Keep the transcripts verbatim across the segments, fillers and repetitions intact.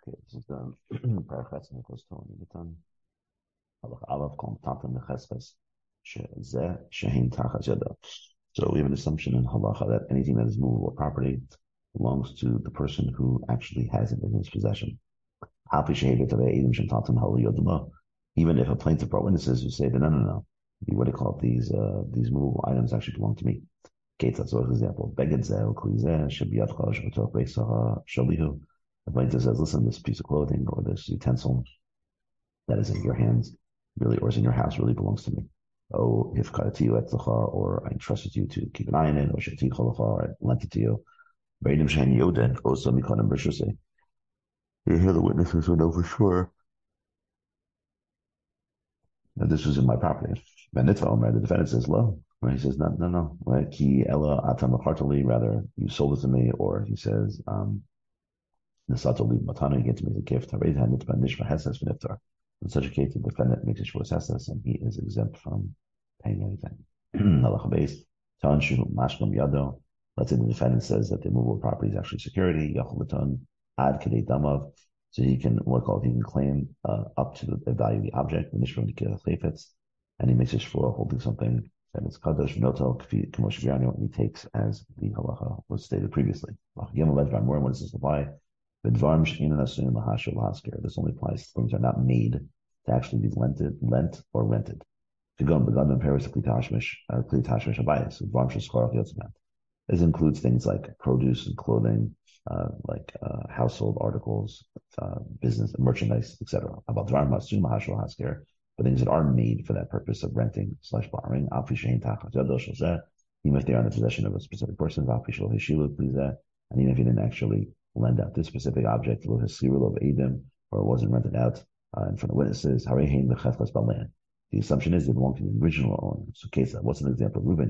Okay, this is the Parachatz Nicholas Tony Natan. Halach Aleph Kol Tatan Nechesches Shezeh Shehin Tachas Yada. So we have an assumption in halacha that anything that is movable property belongs to the person who actually has it in his possession. Even if a plaintiff brought witnesses who say that no, no, no, what do you call it? These uh, these movable items actually belong to me. Ketzad, so for example, Beged Zeh or Kli Zeh should be Yadcha Shebatoch Beisach Shalihu. The plaintiff says, listen, this piece of clothing or this utensil that is in your hands really, or is in your house, really belongs to me. Oh, if Karatiyu Etzlacha, or I entrusted you to keep an eye on it, or Shati Cholacha, or I lent it to you. Beidim Shen Yoden, also Mikonim B'Shusei. You hear the witnesses who know for sure that this was in my property. Benitva Omer, the defendant says, lo. Right? He says, no, no, no. Right? Ki Ella Atam Achartali, rather, you sold it to me, or he says, um, Nesato Li Matana, you get to me as a gift. In such a case, the defendant makes a shvus hesses and he is exempt from paying anything. Halacha beis, Tan Shu Mashlam Yado. Let's say the defendant says that the immovable property is actually security. Yachol Ad Kedei Damav. So he can, what called, he can claim uh, up to the value of the object, and he makes a shvur holding something that is kadosh noto k'mosh and he takes as the halacha was stated previously. More when does this apply? This only applies to things that are not made to actually be lented, lent or rented. This includes things like produce and clothing, uh, like uh, household articles, uh, business, merchandise, et cetera. About for things that are made for that purpose of renting slash borrowing, even if they are in the possession of a specific person, and even if you didn't actually lend out this specific object, or it wasn't rented out uh, in front of witnesses. The assumption is they belong to the original owner. So, case what's an example? Reuben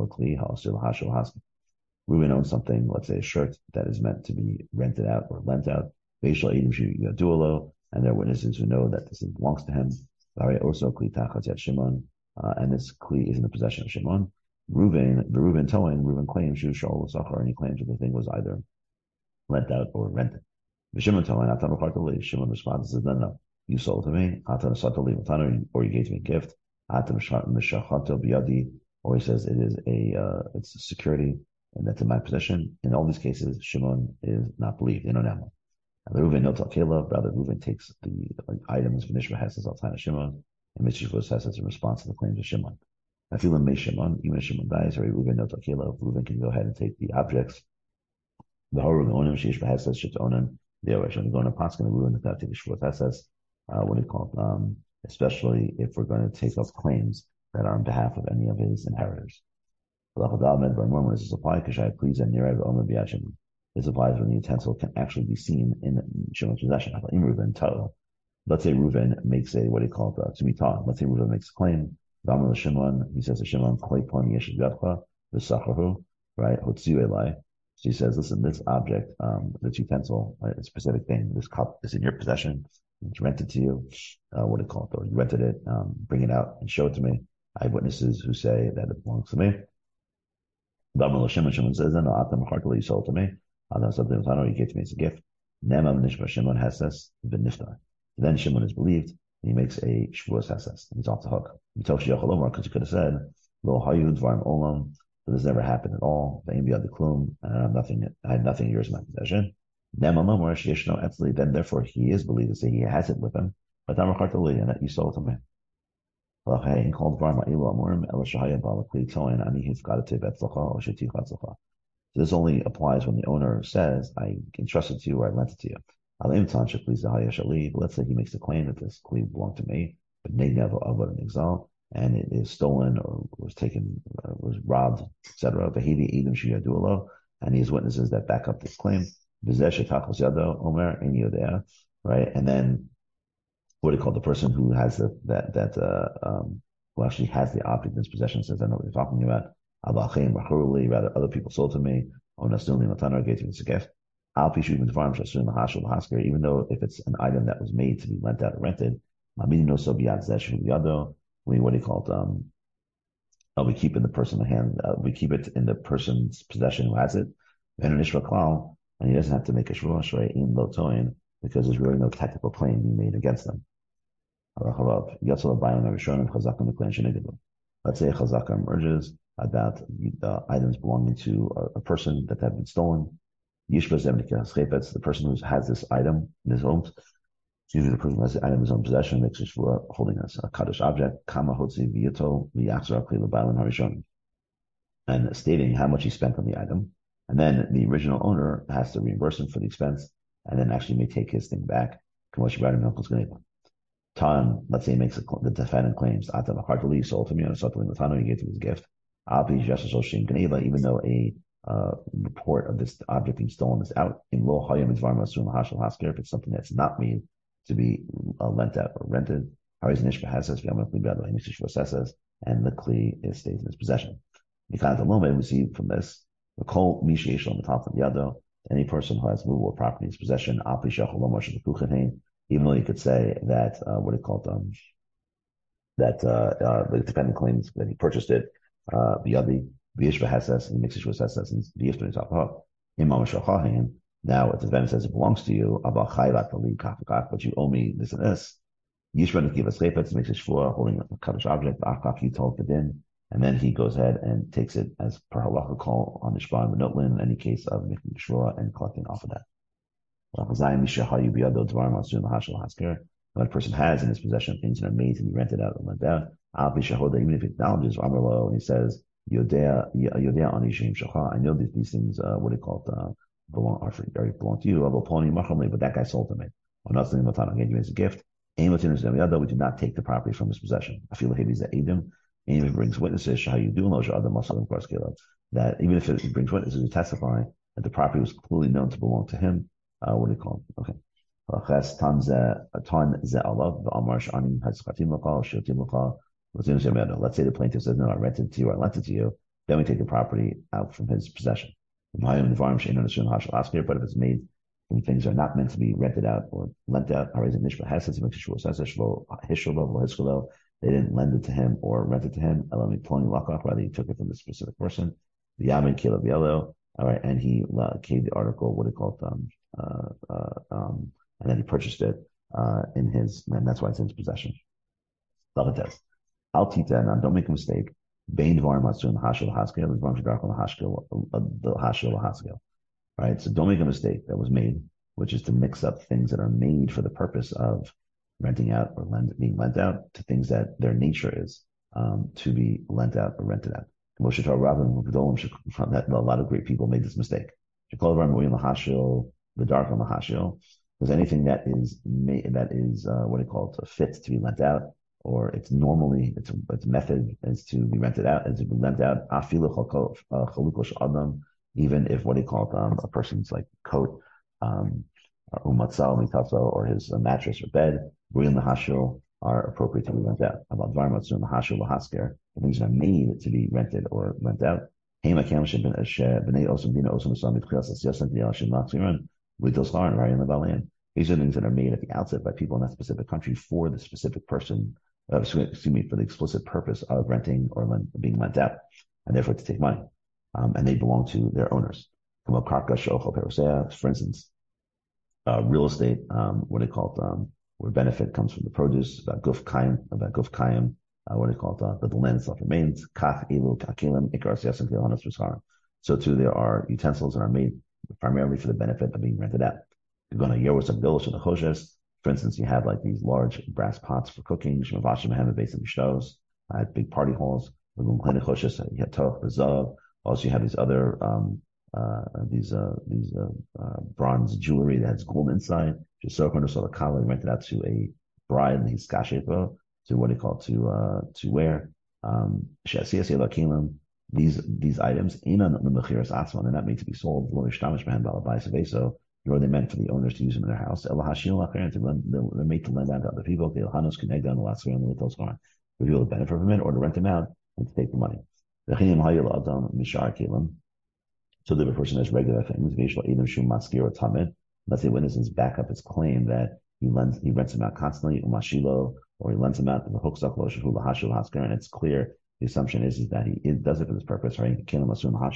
Reuben owns something, let's say a shirt that is meant to be rented out or lent out. And there are witnesses who know that this belongs to him. Also, uh, and this kli is in the possession of Shimon. Reuben, the Reuben towing, Reuben claims Shul Sachar, and he claims that the thing was either lent out or rented. Shimon telling Atam Shimon responds and says, no, no, you sold to me, or you gave me a gift, or he says it is a uh, it's a security and that's in my possession. In all these cases, Shimon is not believed. In Onama. Reuven no Talkela, brother Reuven takes the like, items of Nishma Hesed Altina Shimon, and Mishivos Hesed in response to the claims of Shimon. I feel in Shimon, even if Shimon dies, or Reuven no Talkela, Reuven can go ahead and take the objects. The horror of onim sheish b'hesed should own him. The Oresh going to Paskin and ruin the take shvut hesed. What do you call it? Um, especially if we're going to take up claims that are on behalf of any of his inheritors. This applies when the utensil can actually be seen in Shimon's possession. Let's say Reuven makes a what do you call it? Uh, to be taught. Let's say Reuven makes a claim. Shimon, he says to Shimon, right? So he says, listen, this object, um, this utensil, right, a specific thing, this cup is in your possession. It's rented to you. Uh, what do you call it? Or you rented it. Um, bring it out and show it to me. I have witnesses who say that it belongs to me. Shimon, Shimon says, no, Atam Hartali, you sold to me. Atam something you gave to me as a gift. Nemam Nishma Shimon Hesses V'niftar. Then Shimon is believed, and he makes a Shavuos Hesses, and he's off the hook. Because you could have said, Lo Hayud Varm Olam. So this never happened at all. The Klum, and I have nothing. I had nothing of yours in my possession. Then therefore he is believed to say he has it with him. But and that you sold to me. So this only applies when the owner says, I entrusted to you or I lent it to you. Let's say he makes the claim that this kli belonged to me, but and it is stolen or was taken, uh, was robbed, et cetera. And he has witnesses that back up this claim. Right? And then what do you call the person who has the, that, that, uh, um, who actually has the object in his possession says, I know what you're talking about. Rather, other people sold to me. Even though if it's an item that was made to be lent out or rented, we what do you call it? Um, uh, we keep it in the person's hand. Uh, we keep it in the person's possession who has it. And he doesn't have to make a shvuah, right? In lotoin, because there's really no technical claim being made against them. Let's say a chazaka emerges about the items belonging to a, a person that have been stolen. The person who has this item in his home, usually the person who has the item in his own possession, makes it for holding us a kaddish object, and stating how much he spent on the item. And then the original owner has to reimburse him for the expense, and then actually may take his thing back. Tan, let's say he makes a, the defendant claims, Atam Akartali sold to me on a Sotali Matano, he gave him his gift. Even though a uh, report of this object being stolen is out, if it's something that's not made to be uh, lent out or rented, and the Kli is stays in his possession. Because at the moment we see from this, the Kol any person who has movable property in his possession, even though you could say that, uh, what do you call it, um, that uh, uh, the defendant claims that he purchased it, uh, biyadi, v'yishva hesses, and he makes it with hesses, and v'yifta nitapah, imam shochahin. Now, if the defendant says it belongs to you, abal chayvat ali kafakaf, but you owe me this and this, yishva nikivas chaypetz makes a shvua, holding a kaddish object, akaf he told kedin, and then he goes ahead and takes it as per halacha call on the shva and the notlin in any case of making shvua and collecting off of that. What a person has in his possession, things that are made to be rented out or lent out, even if he acknowledges and he says, I know that these things, uh, what do you call it, uh, belong, are free, belong to you, but that guy sold to me. Or not saying again, you as a gift. We do not take the property from his possession. I feel like he's the Adam, and if it brings witnesses, how you do know that even if it brings witnesses who testify that the property was clearly known to belong to him. Uh, what do you call it? Okay. Let's say the plaintiff says, no, I rented it to you, I lent it to you. Then we take the property out from his possession. But if it's made from things that are not meant to be rented out or lent out, they didn't lend it to him or rent it to him. Rather, he took it from the specific person. The Yamin Kila Bielo. All right, and he gave the article, what do you call it? Um, Uh, uh, um, and then he purchased it uh, in his, and that's why it's in his possession. Lavates. Al tita, now don't make a mistake. Bain dvar matsun hashil haskel, the dvar shadarkal the hashil haskel. Right, so don't make a mistake that was made, which is to mix up things that are made for the purpose of renting out or lend, being lent out to things that their nature is um, to be lent out or rented out. That a lot of great people made this mistake. The dark on the hashil, because anything that is made, that is uh, what do you call it, fit to be lent out, or it's normally its its method is to be rented out, is to be lent out. Even if what do you call it, um, a person's like coat, um, or his uh, mattress or bed, in the hashil are appropriate to be lent out. About varmatzun the hashil lahasker, the things that are made to be rented or lent out. These are things that are made at the outset by people in that specific country for the specific person, uh, excuse me, for the explicit purpose of renting or lent, being lent out, and therefore to take money. Um, and they belong to their owners. For instance, uh, real estate, um, what do they call it, um, where benefit comes from the produce, about guf kayim, about guf kayim, uh, what do they call it, uh, but the land itself remains. So too, there are utensils that are made primarily for the benefit of being rented out. You're going to Yerus and Bilosh and the Choshes. For instance, you have like these large brass pots for cooking, at big party halls. You have Toch, Zav. Also, you have these other um, uh, these uh, these uh, uh, bronze jewelry that has gold inside. Just so so the collar rented out to a bride, and he's kashepo to what do you call it, to uh, to wear. Um, these these items in on the mechiras atzman, they're not made to be sold. So nor they meant for the owners to use them in their house. They're made to lend out to other people. They'll connect down the last three on the little scar. For people to benefit from it or to rent them out and to take the money. So the person has regular things. Let's say witnesses back up his claim that he lends he rents them out constantly, or he lends them out to the hooksuk and it's clear. The assumption is, is that he is, does it for this purpose, right?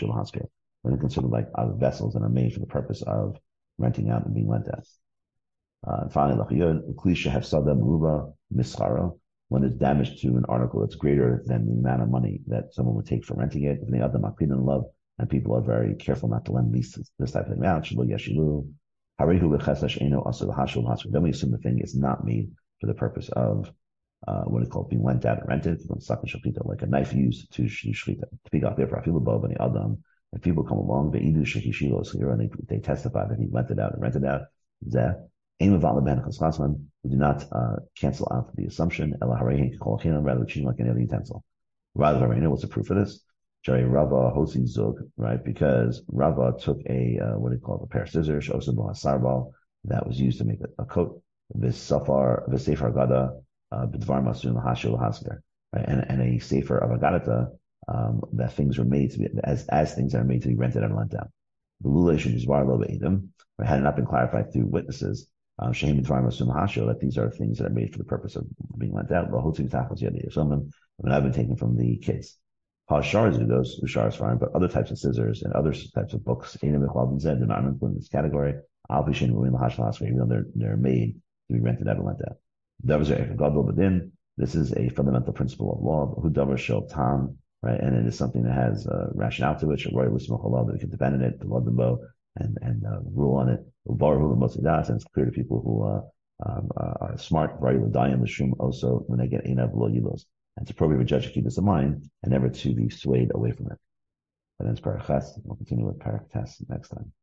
When they're considered like other vessels that are made for the purpose of renting out and being lent out. Uh, and finally, lachiyud, klisha hefsada meruba mischara, when there's damage to an article that's greater than the amount of money that someone would take for renting it. If the other makpid love, and people are very careful not to lend these this type of amount, shilu yashilu, harihu lechesash eno asur lahashul hasur. Then we assume the thing is not made for the purpose of uh, what is called being lent out and rented, like a knife used to shlita. To pick up there for afilu bo b'nei adam. If people come along, they idu shekishilo and they they testify that he lent it out and rented out. Zeh. We do not uh, cancel out the assumption. Rather, we're treating like any other utensil. Rather, what's the proof for this? Rava hosi zug, right? Because Rava took a uh, what do you call it, a pair of scissors, that was used to make a, a coat. This safar, this sefer gada, b'dvar masun lahashil hasker, right? And and a sefer of agadata um, that things were made to be as as things that are made to be rented and lent out. The lula should be zvar lo be'edim, had it not been clarified through witnesses. Um, that these are things that are made for the purpose of being lent out. And I've been taken from the kids. Hashar zugos, ushar is fine, but other types of scissors and other types of books, they're not included in this category. Even though they're, they're made to be rented out and lent out. But then this is a fundamental principle of law. Who davar shel tam, right? And it is something that has a rationale to it. That we can depend on it, to and and uh, rule on it. And it's clear to people who uh, um, uh, are smart, also when they get enav lo yilos. And it's appropriate for a judge to keep this in mind and never to be swayed away from it. And then it's Parachas. We'll continue with Parachas next time.